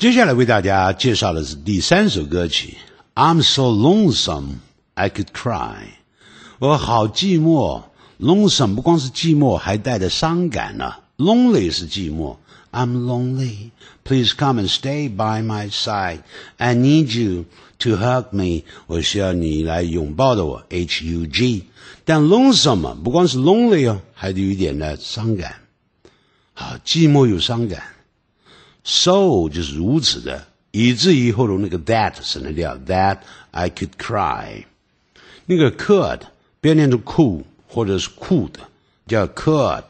接下来为大家介绍的是第3首歌曲 I'm so lonesome I could cry。 我好寂寞， lonesome 不光是寂寞，还带着伤感呢。 lonely 是寂寞， I'm lonely Please come and stay by my side I need you to hug me 我需要你来拥抱着我 HUG。 但 lonesome 不光是 lonely 哦，还有一点呢伤感。好，寂寞有伤感。So 就是如此的，以至于后头那个 that 省略掉 that I could cry。 那个 could 不要念成 cool 或者是 could， 叫 could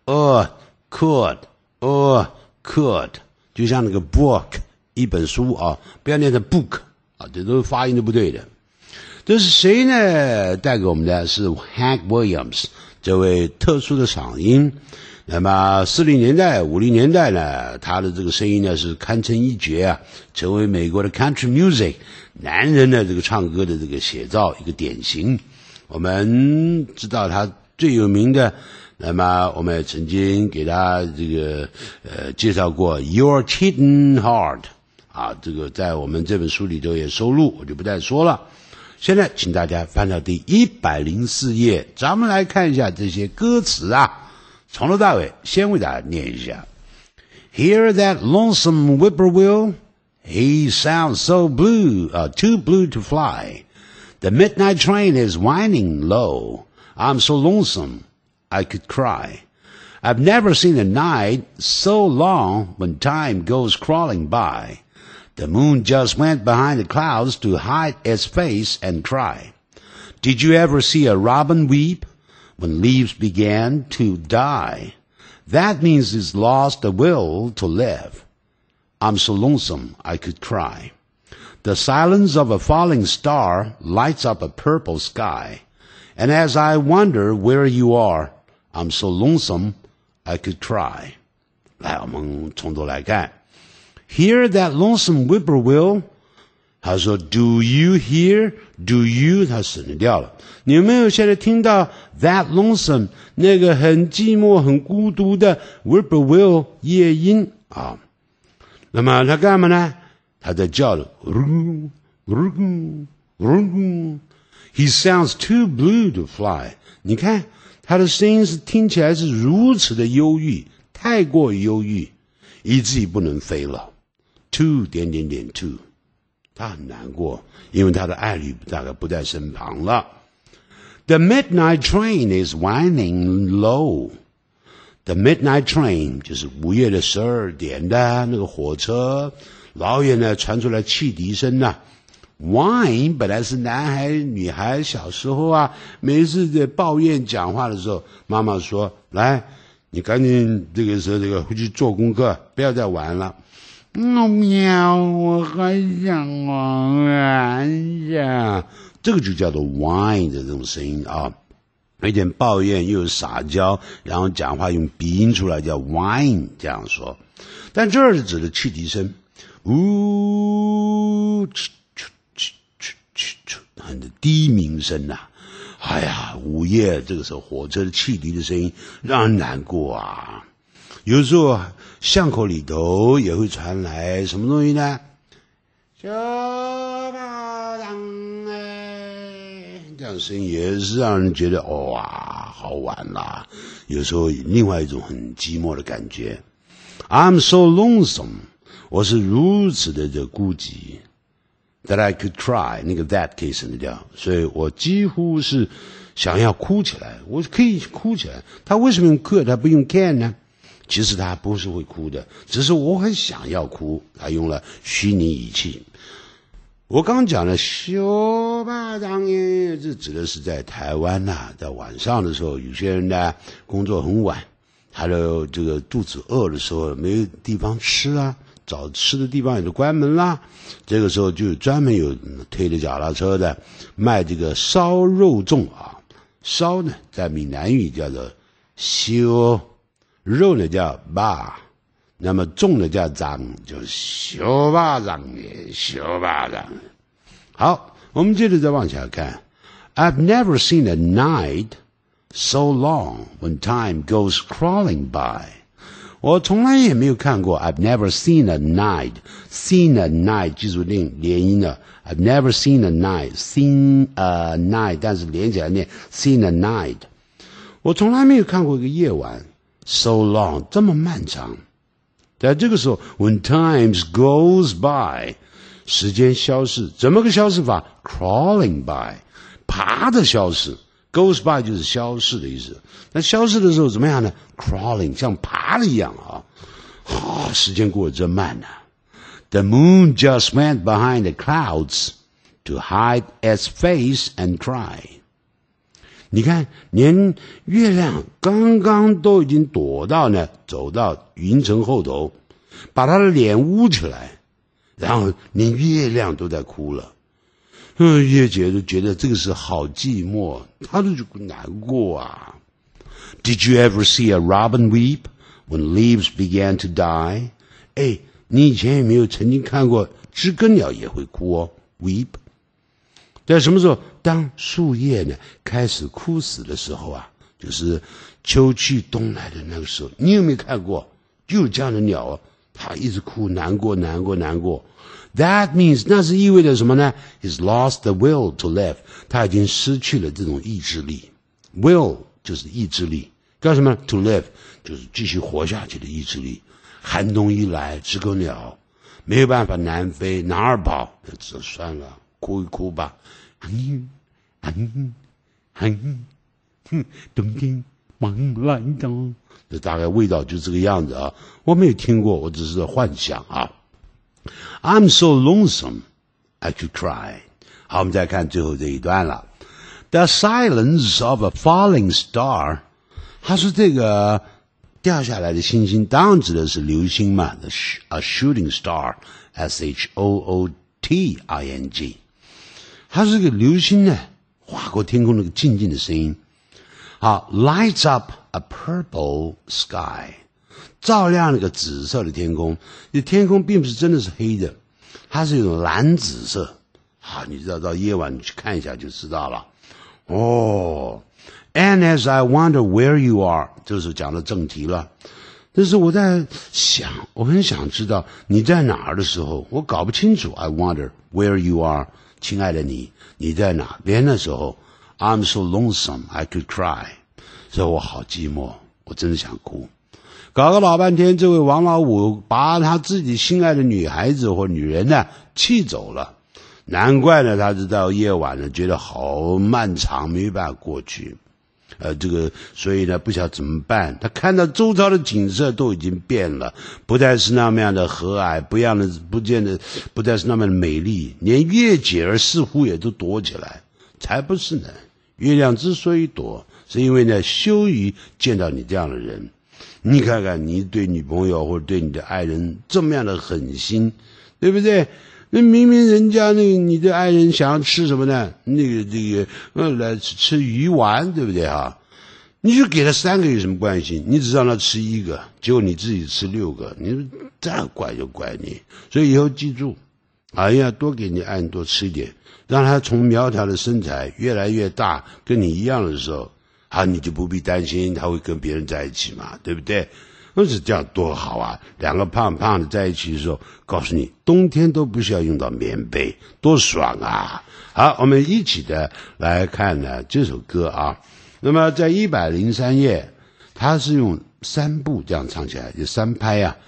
could 就像那个 book 一本书啊，不要念成 book 啊，这都发音都不对的。这是谁呢？带给我们的是 Hank Williams 这位特殊的嗓音。那么40年代50年代呢，他的这个声音呢是堪称一绝啊，成为美国的 country music 男人的这个唱歌的这个写照，一个典型。我们知道他最有名的，那么我们也曾经给他这个介绍过 Your Cheating Heart 啊，这个在我们这本书里头也收录，我就不再说了。现在请大家翻到第104页，咱们来看一下这些歌词啊，从头到尾先为大家念一下。 Hear that lonesome whippoorwill He sounds so blue too blue to fly The midnight train is whining low I'm so lonesome I could cry I've never seen a night so long When time goes crawling by The moon just went behind the clouds To hide its face and cry Did you ever see a robin weep When leaves began to die That means he's lost the will to live I'm so lonesome I could cry The silence of a falling star Lights up a purple sky And as I wonder where you are I'm so lonesome I could cry 来，我们从头来看 Hear that lonesome whippoorwill 他说 Do you hear Do you 他省略掉了。你有没有现在听到 That lonesome 那个很寂寞很孤独的 whippoorwill 夜莺啊？那么他干嘛呢？他在叫的 He sounds too blue to fly 你看他的声音是听起来是如此的忧郁，太过忧郁，以至于不能飞了。too too 他很难过，因为他的爱侣大概不在身旁了。The midnight train is whining low. The midnight train 就是午夜的12点的那个火车，老远呢传出来汽笛声啊。Whine 本来是男孩女孩小时候啊，每次在抱怨讲话的时候，妈妈说：“来，你赶紧这个时候回去做功课，不要再玩了。”喵，我还想玩一下。这个就叫做 whine 的这种声音啊，有点抱怨又有撒娇，然后讲话用鼻音出来叫 whine 这样说。但这儿是指的汽笛声，很低鸣声啊。哎呀，午夜这个时候火车的汽笛的声音让人难过啊。有时候巷口里头也会传来什么东西呢？小巴掌哎，这样声音也是让人觉得哇，好玩啦。有时候另外一种很寂寞的感觉。I'm so lonesome， 我是如此的孤寂。That I could cry， 那个 that 可以省略掉，所以我几乎是想要哭起来，我可以哭起来。他为什么用 could， 他不用 can 呢？其实他不是会哭的，只是我很想要哭，他用了虚拟语气。我刚讲了小巴掌耶，这指的是在台湾呐，在晚上的时候，有些人呢工作很晚，他的这个肚子饿的时候没有地方吃啊，找吃的地方也都关门啦，这个时候就专门有推着脚踏车的卖这个烧肉粽啊，烧呢在闽南语叫做烧，肉呢叫巴，那么粽呢叫掌，就是小巴掌耶，小巴掌。好，我们接着再往下看。I've never seen a night so long when time goes crawling by。 我从来也没有看过 I've never seen a night 记住连音了 I've never seen a night 但是连起来念 seen a night 我从来没有看过一个夜晚 so long 这么漫长。在这个时候 when times goes by 时间消逝，怎么个消逝法 crawling by 爬的消逝， goes by 就是消逝的意思。那消逝的时候怎么样呢 crawling 像爬的一样啊，时间过得真慢啊。The moon just went behind the clouds to hide its face and cry 你看连月亮刚刚都已经躲到呢，走到云层后头，把他的脸捂起来，然后连月亮都在哭了。月姐都觉得这个是好寂寞，她都难过啊。Did you ever see a robin weep when leaves began to die? 你以前有没有曾经看过知更鸟也会哭哦 ？Weep 在什么时候？当树叶呢开始枯死的时候啊，就是秋去冬来的那个时候。你有没有看过？就有这样的鸟哦，它一直哭，难过。That means 那是意味着什么呢 ？He's lost the will to live， 他已经失去了这种意志力。Will 就是意志力，干什么 ？To live 就是继续活下去的意志力。寒冬一来，知更鸟没有办法南飞，哪儿跑？这算了，哭一哭吧。冬天忙来到，这大概味道就这个样子啊。我没有听过，我只是幻想啊。I'm so lonesome, I could cry. 好，我们再看最后这一段了。The silence of a falling star. 他说这个掉下来的星星，当然指的是流星嘛。A shooting star, shooting. 它是个流星呢，划过天空那个静静的声音。好 ，lights up a purple sky， 照亮那个紫色的天空。这天空并不是真的是黑的，它是一种蓝紫色。你知道到夜晚你去看一下就知道了。And as I wonder where you are， 这是讲到正题了。但是我在想，我很想知道你在哪儿的时候，我搞不清楚。I wonder where you are。亲爱的你在哪边的时候 I'm so lonesome I could cry 所以我好寂寞，我真的想哭。搞个老半天，这位王老五把他自己心爱的女孩子或女人呢气走了，难怪呢他直到夜晚呢觉得好漫长，没办法过去。所以呢不晓得怎么办。他看到周遭的景色都已经变了，不再是那么样的和蔼，不再是那么的美丽，连月姐儿似乎也都躲起来。才不是呢，月亮之所以躲，是因为呢羞于见到你这样的人。你看看你对女朋友或者对你的爱人这么样的狠心，对不对？那明明人家你的爱人想要吃什么呢？来吃鱼丸，对不对啊？你就给他3个有什么关系？你只让他吃1个，结果你自己吃6个，你再怪就怪你。所以以后记住，多给你爱人多吃一点，让他从苗条的身材越来越大，跟你一样的时候，你就不必担心他会跟别人在一起嘛，对不对？那是这样多好啊！2个胖胖的在一起的时候，告诉你，冬天都不需要用到棉被，多爽啊！好，我们一起的来看呢这首歌啊。那么在103页，它是用3部这样唱起来，有3拍啊。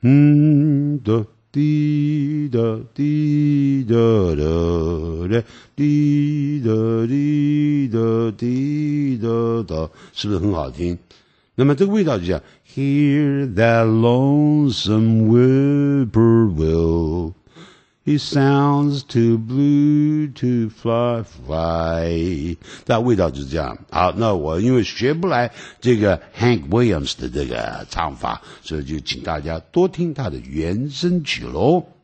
滴答滴答答答滴答滴答滴答答，是不是很好听？那么这个味道就像 Hear that lonesome whippoorwill, It sounds too blue to fly. 那味道就是这样。好，那我因为学不来这个 Hank Williams 的这个唱法，所以就请大家多听他的原声曲喽。